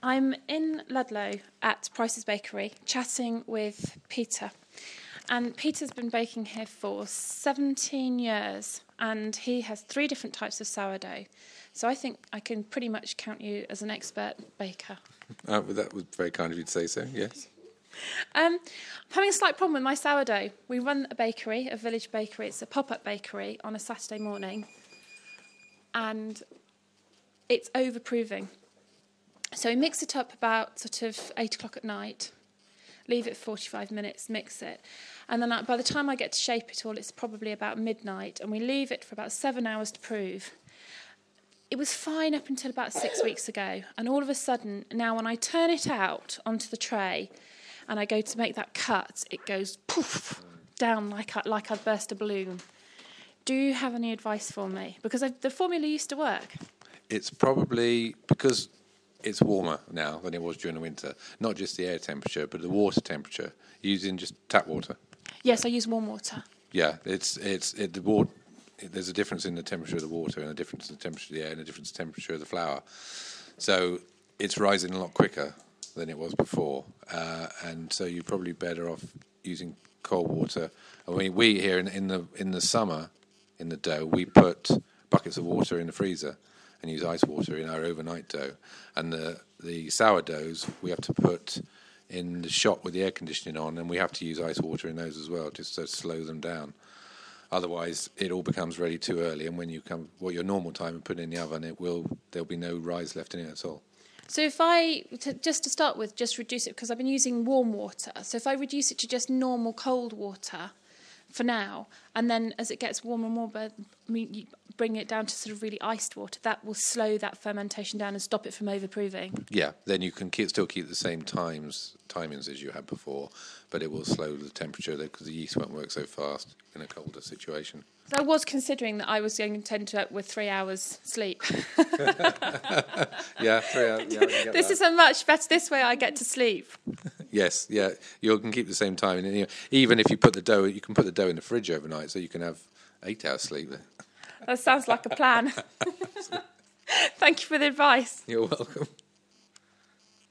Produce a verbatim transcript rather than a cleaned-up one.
I'm in Ludlow at Price's Bakery chatting with Peter. And Peter's been baking here for seventeen years, and he has three different types of sourdough. So I think I can pretty much count you as an expert baker. Uh, well, that was very kind of you to say so, yes. Um, I'm having a slight problem with my sourdough. We run a bakery, a village bakery. It's a pop-up bakery on a Saturday morning. And it's overproving. So we mix it up about sort of eight o'clock at night, leave it for forty-five minutes, mix it. And then by the time I get to shape it all, it's probably about midnight. And we leave it for about seven hours to prove. It was fine up until about six weeks ago. And all of a sudden, now when I turn it out onto the tray and I go to make that cut, it goes poof down like, I, like I've burst a balloon. Do you have any advice for me? Because I, the formula used to work. It's probably because it's warmer now than it was during the winter. Not just the air temperature, but the water temperature. Using just tap water. Yes, I use warm water. Yeah, it's it's it, the water. There's a difference in the temperature of the water, and a difference in the temperature of the air, and a difference in the temperature of the flour. So it's rising a lot quicker than it was before, uh, and so you're probably better off using cold water. I mean, we here in, in the in the summer, in the dough, we put buckets of water in the freezer and use ice water in our overnight dough. And the the sourdoughs we have to put in the shop with the air conditioning on, and we have to use ice water in those as well, just to slow them down. Otherwise, it all becomes ready too early, and when you come, well, your normal time and put it in the oven, it will there'll be no rise left in it at all. So if I, to, just to start with, just reduce it, because I've been using warm water, so if I reduce it to just normal cold water for now, and then as it gets warmer and warmer, bring it down to sort of really iced water, that will slow that fermentation down and stop it from overproving. Yeah, then you can keep, still keep the same times timings as you had before, but it will slow the temperature because the yeast won't work so fast in a colder situation. So I was considering that I was going to end up with three hours sleep. yeah, three hours. Yeah, I this that. is a much better. This way, I get to sleep. Yes, yeah, you can keep the same time, and you know, even if you put the dough, you can put the dough in the fridge overnight, so you can have eight hours sleep. That sounds like a plan. Thank you for the advice. You're welcome.